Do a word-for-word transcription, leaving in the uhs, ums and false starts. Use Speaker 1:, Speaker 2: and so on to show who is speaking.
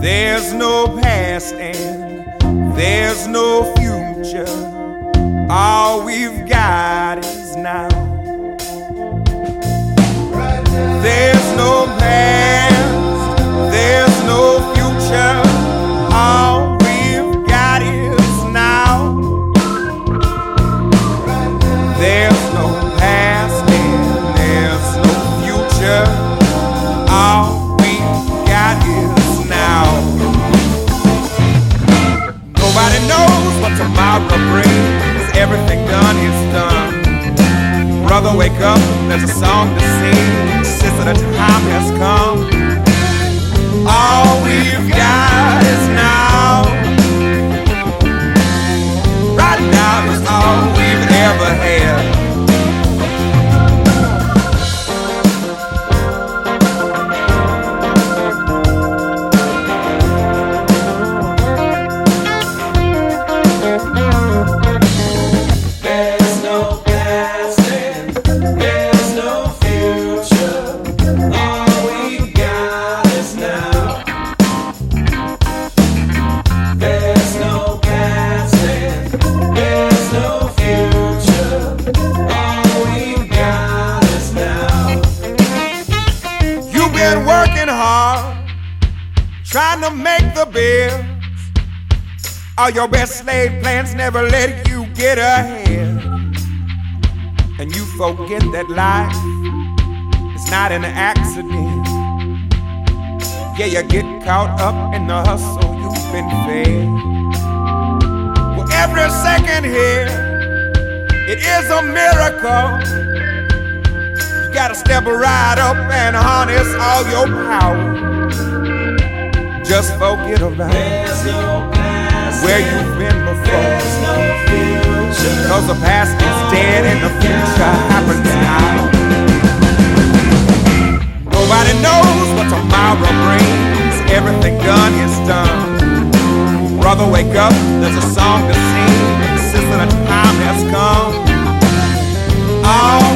Speaker 1: There's no past and there's no future. All we've got is now. There's no past, there's no future. All we've got is now. There's no past and there's no future. All we've got is now. Nobody knows what tomorrow brings. Everything done is done. Brother, wake up, there's a song to sing. Sister, the time has come. All we've got is now. Right now is all we've ever had. Trying to make the bills. All your best laid plans never let you get ahead. And you forget that life is not an accident. Yeah, you get caught up in the hustle you've been fed. Well, every second here, it is a miracle. You gotta step right up and harness all your power. Just forget about no where you've been before. No future. Cause the past is dead and the future happens now. Nobody knows what tomorrow brings. Everything done is done. Brother, wake up, there's a song to sing. Sister, the time has come. All